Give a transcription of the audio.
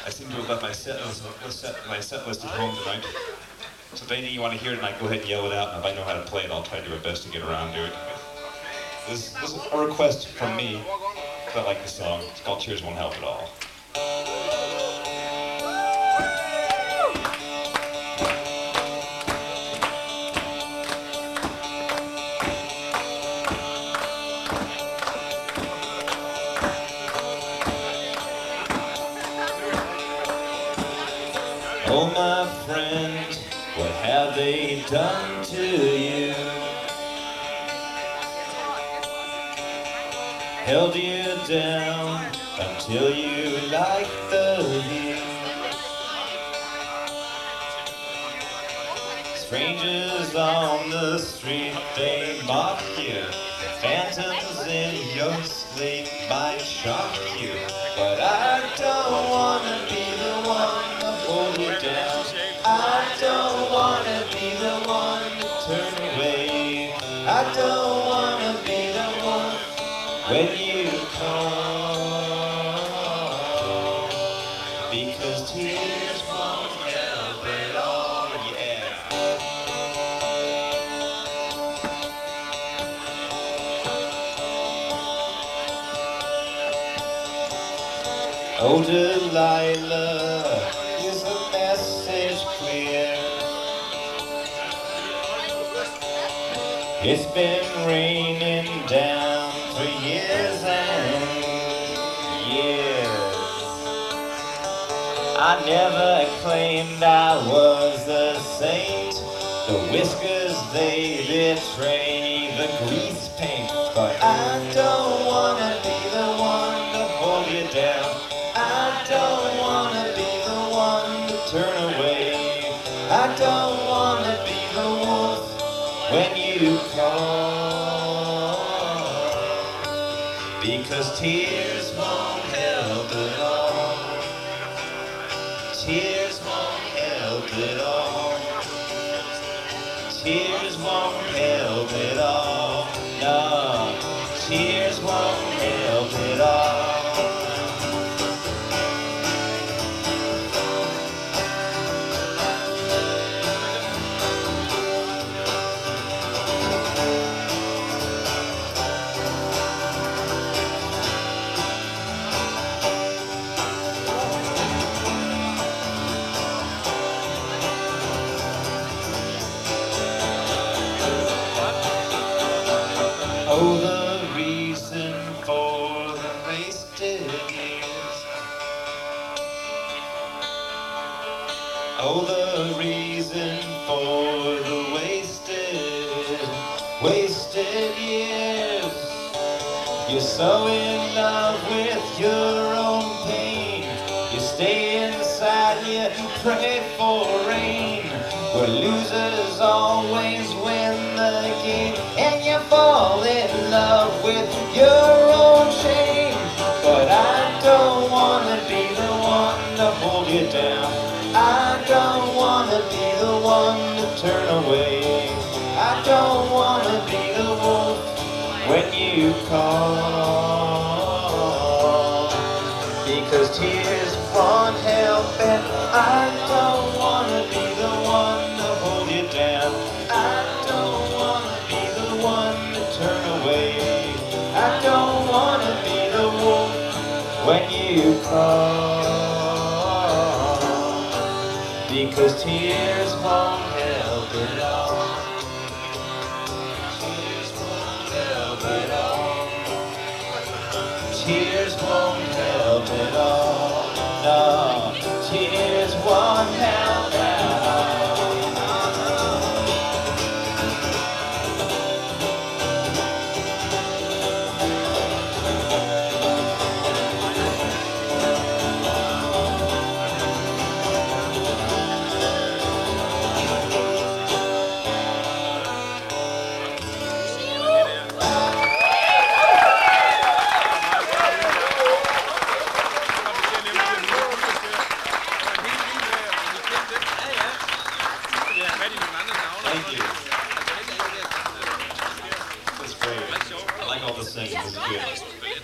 I seem to have left my set list at home tonight. So if anything you want to hear tonight, go ahead and yell it out, and if I know how to play it, I'll try to do my best to get around to it. This is a request from me, because I like the song. It's called Tears Won't Help at All. Oh, my friend, what have they done to you? Held you down until you liked the view. Strangers on the street, they mock you. Phantoms in your sleep might shock you. But I don't wanna be the one to hold you down. I don't wanna be the one to turn away. I don't wanna be the one when you call, because tears won't help at all, yeah. Oh, Delilah, is the message clear? It's been raining down for years and years. I never claimed I was a saint. The whiskers, they betray the grease paint. But I don't wanna be the one to hold you down. I don't wanna be the one to turn away. I don't wanna be the wolf when you call, because tears won't help at all. Tears won't help at all. Tears won't help at all. No, tears won't help at all. Oh, the reason for the wasted years. Oh, the reason for the wasted years. You're so in love with your own pain. You stay inside yet and pray for rain. Where losers always win the game, and you fall in love with your own shame. But I don't wanna be the one to hold you down. I don't wanna be the one to turn away. I don't wanna be the wolf when you call, because tears won't help and I don't wanna be the one to hold you down. I don't wanna be the one to turn away. I don't wanna be the wolf when you call, because tears